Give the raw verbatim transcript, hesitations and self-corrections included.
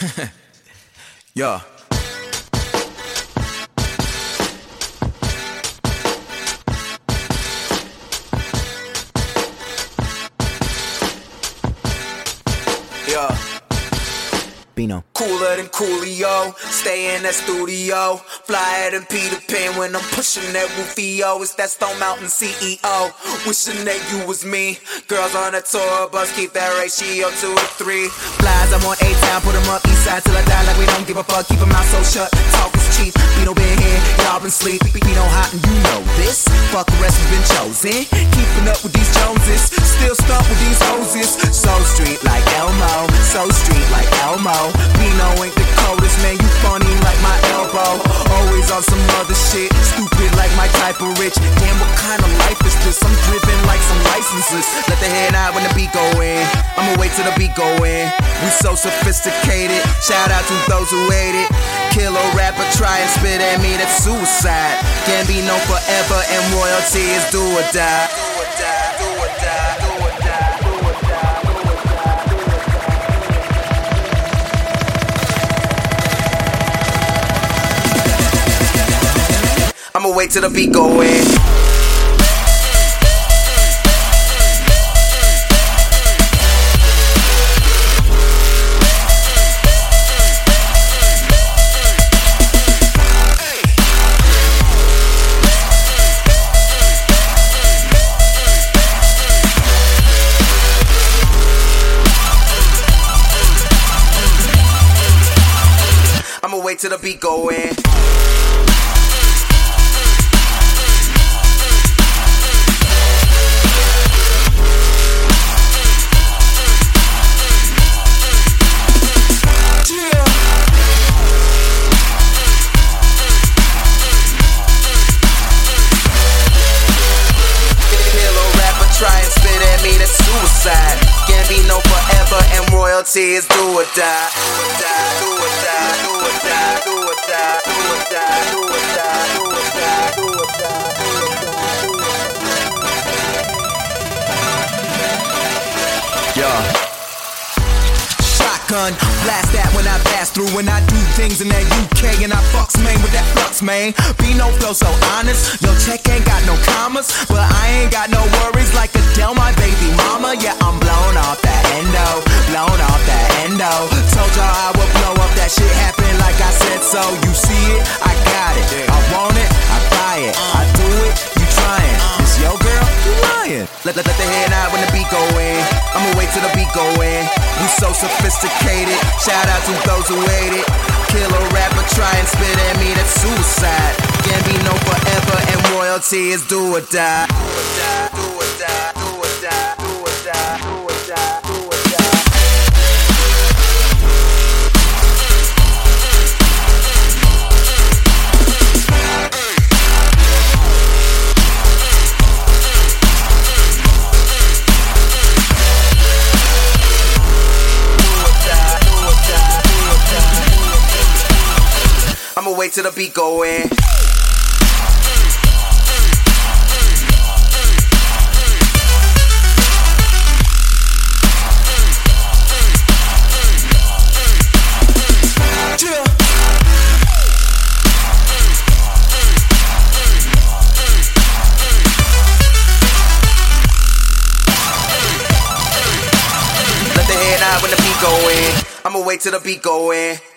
Yeah. Yeah. Bino. Cooler than Coolio, stay in that studio. Flyer than Peter Pan when I'm pushing that Rufio. It's that Stone Mountain C E O, wishing that you was me. Girls on a tour bus, keep that ratio two to three. Flies, I'm on A-Town, put them up east side till I die like we don't give a fuck. Keep 'em out so shut, talk is cheap. Bino been here, y'all been sleep. Bino hot and you know this. Fuck the rest has been chosen. Keeping up with these Joneses, still stuck with these hoses. So street like Elmo, so street like Elmo. Bino ain't the coldest, man, you funny like my elbow. Always on some other shit, stupid like my type of rich. Damn, what kind of life is this? I'm driven like some licenses. Let the head out when the beat go in. I'ma wait till the beat go in. We so sophisticated, shout out to those who hate it. Kill a rapper, try and spit at me, that's suicide. Can't be known forever and royalty is do or die. Do or die, do or die, do or die, do or die, do or die, do or die. I'ma wait till the beat go in. I'ma wait till the beat go in. Suicide. Can't be no forever and royalty is do or die. Do or die, do or die, do or die, do or die, do or die, do or die, do or die, do or die, do or die. Yeah. Shotgun, blast that when I pass through. When I do things in that U K and I fucks man with that flux, man. Bino flow so honest. Your check ain't got no commas, but I ain't got no worries like Adele, my baby mama. Yeah, I'm blown off that endo, blown off that endo. Told y'all I would blow up, that shit happened like I said so. You see it, I got it. I want it, I buy it. I do it, you trying. This your girl, you lying. Let, let, let the head out when the beat go in. I'ma wait till the beat go in. We so sophisticated, shout out to those who hate it. Kill a rapper, try and spit at me, that's suicide. Can't be no forever and royalty is do or die. Do or die, do or die, do or die, do or die, do or die, do or die. I'ma wait till the beat go in. Let the head out when the beat go in. I'ma wait till the beat go in.